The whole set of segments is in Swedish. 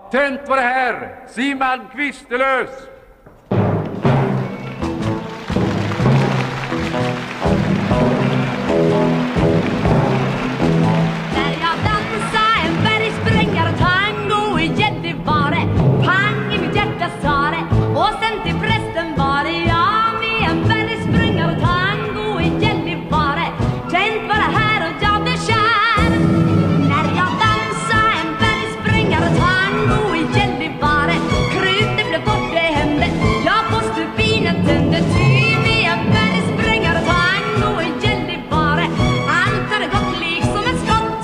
Tönt var det här, Simon Kvistelös. När jag dansade en bergsprängare tango i Gällivare, pang i mitt hjärta sa det, och sen till prästen var det jag med en bergsprängare tango i Gällivare. Tönt var det här och jag blev kär. När jag dansade en bergsprängare tango i Gällivare, krutet blev bort, det hände, jag på stubinen tände, ty med en bergsprängare tango i Gällivare, allt hade gått liksom ett skott.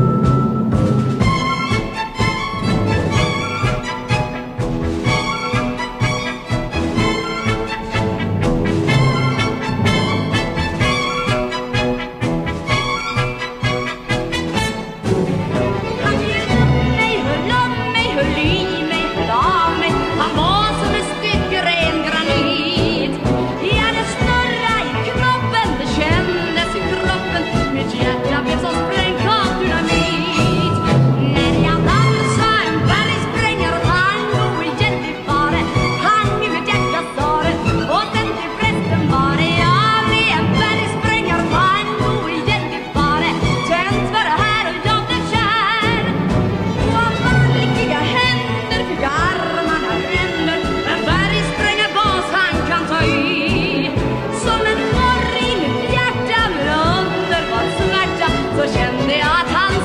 Han bjöd upp mig, höll om mig, höll i mig, höll av mig. Han var som en stycke ren granit. Ja, det snurrade i kroppen, det kändes i kroppen. Mitt hjärta blev som sprängt av dynamit. När jag dansade en bergsprängare tango i Gällivare, pang i mitt hjärta sa det, och sen till prästen var det jag med en bergsprängare tango i Gällivare. Tönt var det här och jag blev kär. Och av vanliga händer fick armarna ränder, en bergsprängarbas han kan ta i. Som en morr i mitt hjärta med underbar smärta, så kände jag att han